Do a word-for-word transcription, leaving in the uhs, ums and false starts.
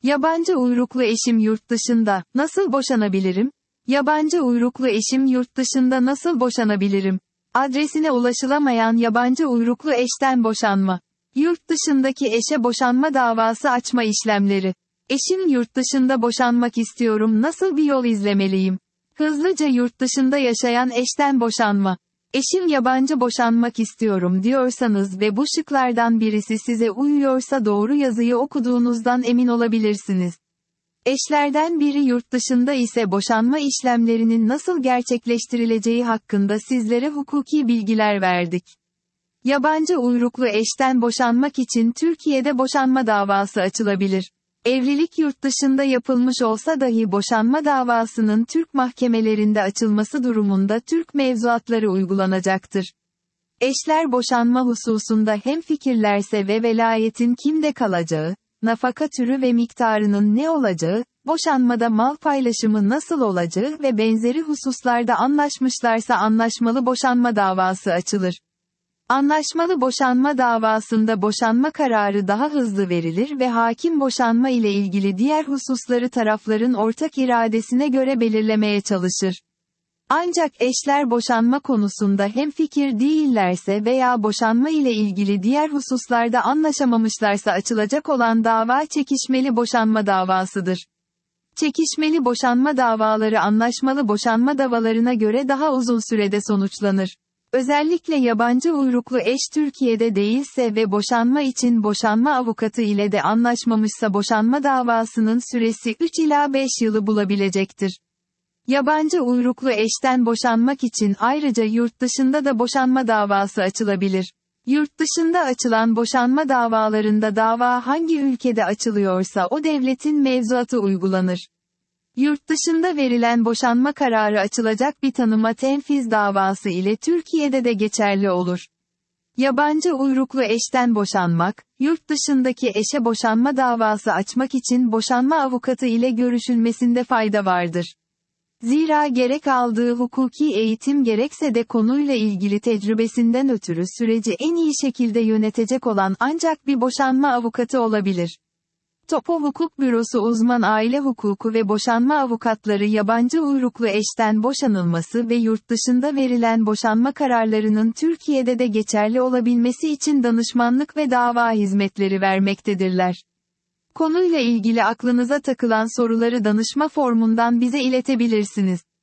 Yabancı uyruklu eşim yurt dışında, nasıl boşanabilirim? Yabancı uyruklu eşim yurt dışında nasıl boşanabilirim? Adresine ulaşılamayan yabancı uyruklu eşten boşanma. Yurt dışındaki eşe boşanma davası açma işlemleri. Eşim yurt dışında boşanmak istiyorum, nasıl bir yol izlemeliyim? Hızlıca yurt dışında yaşayan eşten boşanma. Eşim yabancı boşanmak istiyorum diyorsanız ve bu şıklardan birisi size uyuyorsa doğru yazıyı okuduğunuzdan emin olabilirsiniz. Eşlerden biri yurt dışında ise boşanma işlemlerinin nasıl gerçekleştirileceği hakkında sizlere hukuki bilgiler verdik. Yabancı uyruklu eşten boşanmak için Türkiye'de boşanma davası açılabilir. Evlilik yurt dışında yapılmış olsa dahi boşanma davasının Türk mahkemelerinde açılması durumunda Türk mevzuatları uygulanacaktır. Eşler boşanma hususunda hemfikirlerse ve velayetin kimde kalacağı, nafaka türü ve miktarının ne olacağı, boşanmada mal paylaşımı nasıl olacağı ve benzeri hususlarda anlaşmışlarsa anlaşmalı boşanma davası açılır. Anlaşmalı boşanma davasında boşanma kararı daha hızlı verilir ve hakim boşanma ile ilgili diğer hususları tarafların ortak iradesine göre belirlemeye çalışır. Ancak eşler boşanma konusunda hemfikir değillerse veya boşanma ile ilgili diğer hususlarda anlaşamamışlarsa açılacak olan dava çekişmeli boşanma davasıdır. Çekişmeli boşanma davaları anlaşmalı boşanma davalarına göre daha uzun sürede sonuçlanır. Özellikle yabancı uyruklu eş Türkiye'de değilse ve boşanma için boşanma avukatı ile de anlaşmamışsa boşanma davasının süresi üç ila beş yılı bulabilecektir. Yabancı uyruklu eşten boşanmak için ayrıca yurt dışında da boşanma davası açılabilir. Yurt dışında açılan boşanma davalarında dava hangi ülkede açılıyorsa o devletin mevzuatı uygulanır. Yurt dışında verilen boşanma kararı açılacak bir tanıma tenfiz davası ile Türkiye'de de geçerli olur. Yabancı uyruklu eşten boşanmak, yurt dışındaki eşe boşanma davası açmak için boşanma avukatı ile görüşülmesinde fayda vardır. Zira gerek aldığı hukuki eğitim gerekse de konuyla ilgili tecrübesinden ötürü süreci en iyi şekilde yönetecek olan ancak bir boşanma avukatı olabilir. Topo Hukuk Bürosu uzman aile hukuku ve boşanma avukatları yabancı uyruklu eşten boşanılması ve yurt dışında verilen boşanma kararlarının Türkiye'de de geçerli olabilmesi için danışmanlık ve dava hizmetleri vermektedirler. Konuyla ilgili aklınıza takılan soruları danışma formundan bize iletebilirsiniz.